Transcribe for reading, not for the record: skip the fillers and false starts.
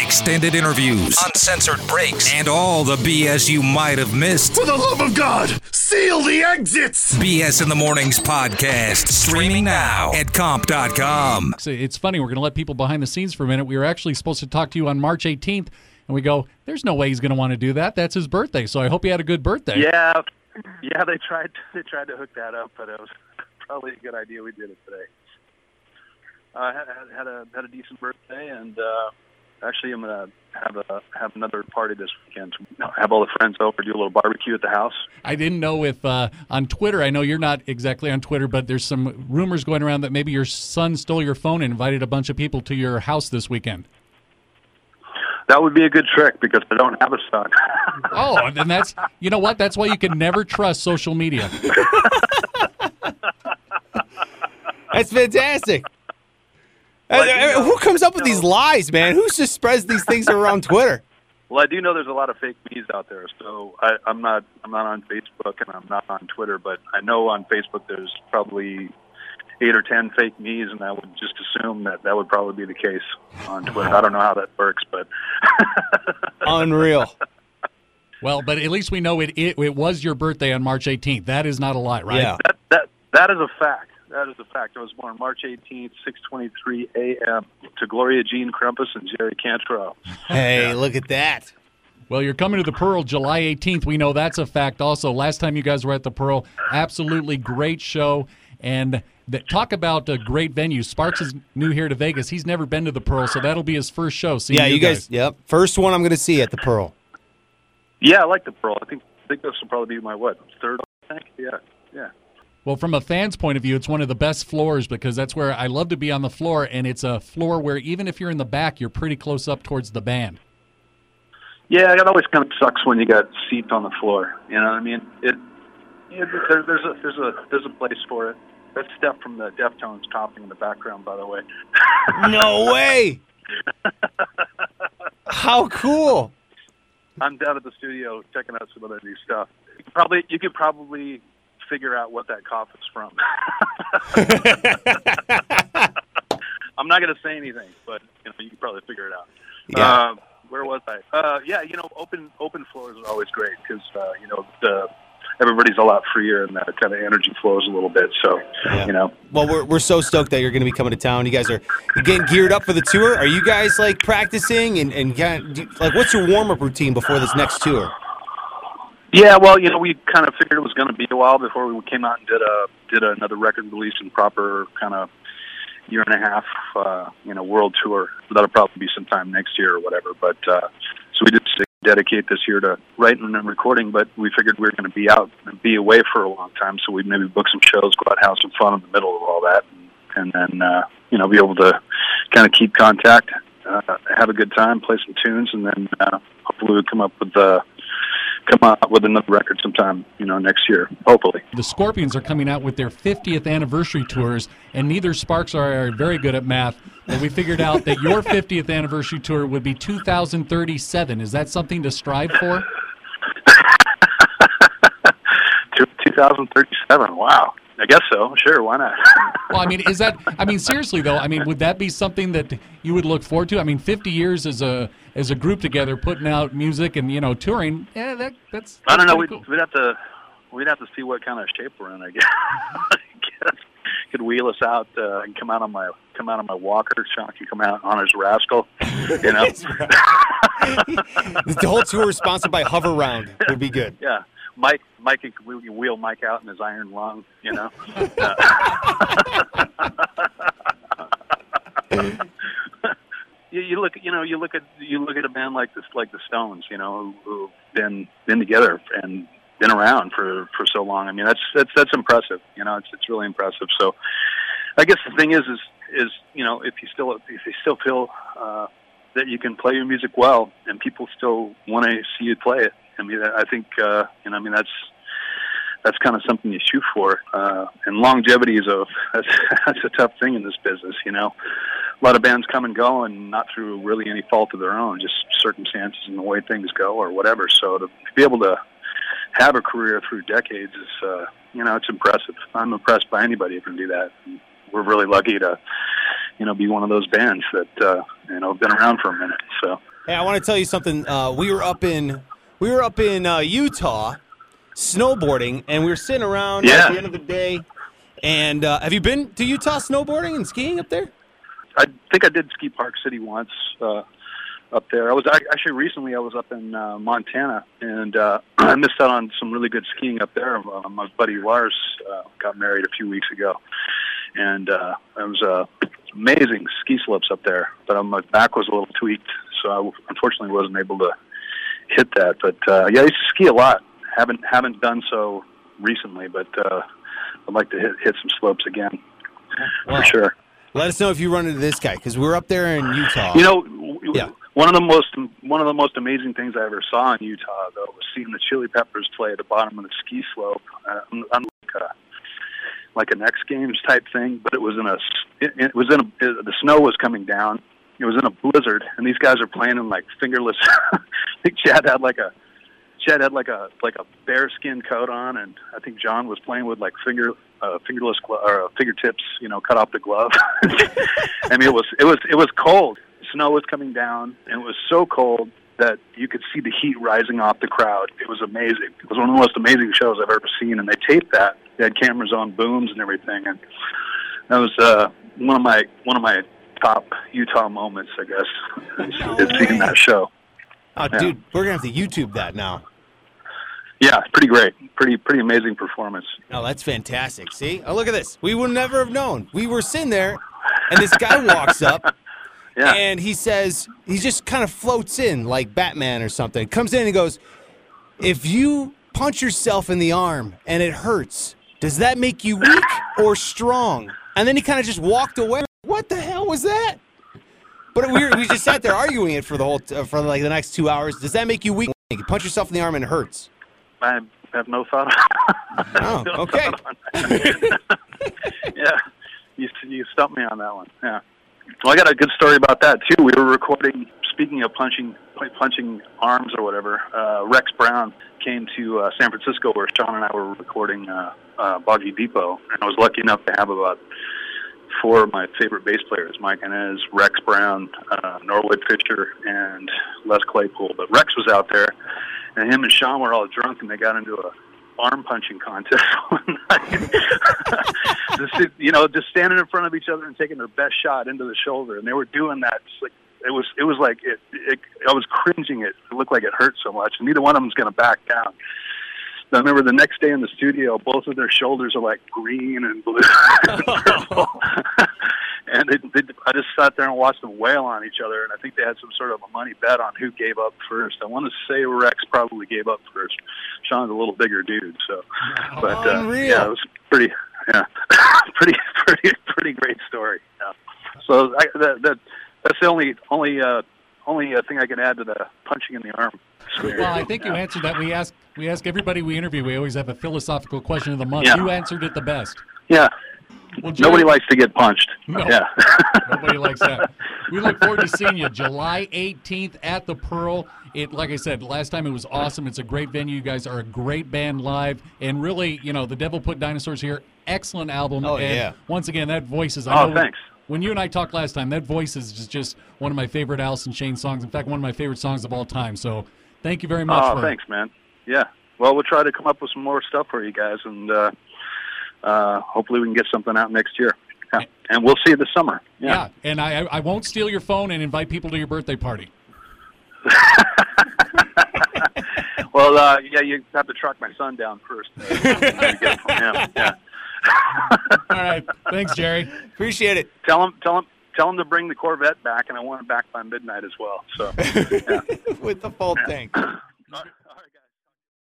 extended interviews, uncensored breaks, and all the BS you might have missed. For the love of God, seal the exits! BS in the Mornings podcast, streaming now at comp.com. It's funny, we're going to let people behind the scenes for a minute. We were actually supposed to talk to you on March 18th, and we go, there's no way he's going to want to do that. That's his birthday, so I hope you had a good birthday. Yeah, they tried to hook that up, but it was probably a good idea we did it today. Had a decent birthday, and actually I'm gonna have another party this weekend. Have all the friends over, do a little barbecue at the house. I didn't know if on Twitter. I know you're not exactly on Twitter, but there's some rumors going around that maybe your son stole your phone and invited a bunch of people to your house this weekend. That would be a good trick because I don't have a son. Oh, and that's, you know what? That's why you can never trust social media. That's fantastic. Who comes up with these lies, man? Who just spreads these things around Twitter? Well, I do know there's a lot of fake me's out there, so I'm not on Facebook and I'm not on Twitter, but I know on Facebook there's probably 8 or 10 fake me's, and I would just assume that would probably be the case on Twitter. I don't know how that works, but unreal. Well, but at least we know it was your birthday on March 18th. That is not a lie, right? Yeah. That is a fact. That is a fact. I was born March 18th, 6:23 a.m. to Gloria Jean Crumpus and Jerry Cantrell. Hey, look at that. Well, you're coming to the Pearl July 18th. We know that's a fact also. Last time you guys were at the Pearl, absolutely great show. And talk about a great venue. Sparks is new here to Vegas. He's never been to the Pearl, so that'll be his first show. Yeah, you guys. Yep. First one I'm going to see at the Pearl. Yeah, I like the Pearl. I think this will probably be my, third, I think? Yeah. Well, from a fan's point of view, it's one of the best floors because that's where I love to be on the floor, and it's a floor where even if you're in the back, you're pretty close up towards the band. Yeah, it always kind of sucks when you got seats on the floor. You know what I mean? There's a place for it. That's Steph from the Deftones coughing in the background, by the way. No way! How cool! I'm down at the studio checking out some of that new stuff. You could probably figure out what that cough is from. I'm not going to say anything, but you can probably figure it out. Yeah. Where was I? Open floors are always great because everybody's a lot freer and that kind of energy flows a little bit. So Well, we're so stoked that you're going to be coming to town. You guys are getting geared up for the tour. Are you guys like practicing and what's your warm up routine before this next tour? Yeah, well, we kind of figured it was going to be a while before we came out and did another record release and proper kind of year and a half, world tour. That'll probably be sometime next year or whatever. But so we did dedicate this year to writing and recording. But we figured we were going to be out and be away for a long time, so we'd maybe book some shows, go out and have some fun in the middle of all that, and then be able to kind of keep contact, have a good time, play some tunes, and then hopefully we'll come out with another record sometime, next year, hopefully. The Scorpions are coming out with their 50th anniversary tours, and neither Sparks are very good at math, but we figured out that your 50th anniversary tour would be 2037. Is that something to strive for? 2037, wow. I guess so. Sure, why not? Well, seriously though, would that be something that you would look forward to? 50 years as a group together, putting out music and touring. Yeah, that's I don't know. Cool. We'd have to see what kind of shape we're in. I guess could wheel us out and come out on my walker. Sean can come out on his Rascal. The whole tour is sponsored by Hover Round. Would be good. Yeah. We can wheel Mike out in his iron lung, You look at a band like this, like the Stones, who've been together and been around for so long. That's impressive. It's really impressive. So, I guess the thing is if you still feel that you can play your music well and people still want to see you play it. I think that's kind of something you shoot for. And longevity that's a tough thing in this business. A lot of bands come and go, and not through really any fault of their own, just circumstances and the way things go or whatever. So to be able to have a career through decades is, it's impressive. I'm impressed by anybody who can do that. And we're really lucky to, be one of those bands that have been around for a minute. So. Hey, I want to tell you something. We were up in Utah snowboarding, and we were sitting around at the end of the day. And have you been to Utah snowboarding and skiing up there? I think I did ski Park City once up there. I was actually recently. I was up in Montana, and I missed out on some really good skiing up there. My buddy Lars got married a few weeks ago, and it was amazing ski slopes up there. But my back was a little tweaked, so I unfortunately wasn't able to hit that. But I used to ski a lot. Haven't done so recently, but I'd like to hit some slopes again for sure. Let us know if you run into this guy, because we're up there in Utah. One of the most amazing things I ever saw in Utah, though, was seeing the Chili Peppers play at the bottom of the ski slope, like an X Games type thing. But it was the snow was coming down. It was in a blizzard, and these guys are playing in like fingerless. I think Chad had like a bearskin coat on, and I think John was playing with like fingerless or fingertips, cut off the glove. I mean, it was cold. Snow was coming down, and it was so cold that you could see the heat rising off the crowd. It was amazing. It was one of the most amazing shows I've ever seen, and they taped that. They had cameras on booms and everything, and that was one of my top Utah moments, I guess, is seeing that show. Oh, yeah. Dude, we're gonna have to YouTube that now. Yeah, it's pretty great. Pretty amazing performance. Oh, that's fantastic. See? Oh, look at this. We would never have known. We were sitting there, and this guy walks up, and he says, he just kind of floats in like Batman or something. Comes in and goes, if you punch yourself in the arm and it hurts, does that make you weak or strong? And then he kind of just walked away. What the hell was that? But we just sat there arguing it for the next 2 hours. Does that make you weak? You punch yourself in the arm and it hurts. I have no thought. Oh, okay. Yeah, you stumped me on that one. Yeah. Well, I got a good story about that too. We were recording. Speaking of punching arms or whatever, Rex Brown came to San Francisco where Sean and I were recording Boggy Depot, and I was lucky enough to have about 4 of my favorite bass players: Mike Inez, Rex Brown, Norwood Fisher, and Les Claypool. But Rex was out there, and him and Sean were all drunk, and they got into a arm punching contest one night. Just standing in front of each other and taking their best shot into the shoulder, and they were doing that. Just like it was like I was cringing. It looked like it hurt so much, and neither one of them's going to back down. I remember the next day in the studio, both of their shoulders are like green and blue and purple. And I just sat there and watched them wail on each other, and I think they had some sort of a money bet on who gave up first. I want to say Rex probably gave up first. Sean's a little bigger dude, so. But yeah, it was pretty great story. Yeah. So that's the only thing I can add to the punching in the arm. Well, I think you answered that. We ask everybody we interview. We always have a philosophical question of the month. Yeah. You answered it the best. Yeah. Well, Jerry, nobody likes to get punched. No, yeah. Nobody likes that. We look forward to seeing you July 18th at the Pearl. Like I said, last time it was awesome. It's a great venue. You guys are a great band live. And really, The Devil Put Dinosaurs here. Excellent album. Oh, and yeah. Once again, that voice is... thanks. When you and I talked last time, that voice is just one of my favorite Alice in Chains songs. In fact, one of my favorite songs of all time. So thank you very much. Oh, thanks, man. Yeah. Well, we'll try to come up with some more stuff for you guys, and hopefully we can get something out next year. Yeah. And we'll see you this summer. Yeah. And I won't steal your phone and invite people to your birthday party. Well, you have to track my son down first. Get it from him. Yeah. All right. Thanks, Jerry. Appreciate it. Tell him to bring the Corvette back, and I want it back by midnight as well. So, yeah. With the full tank. All right.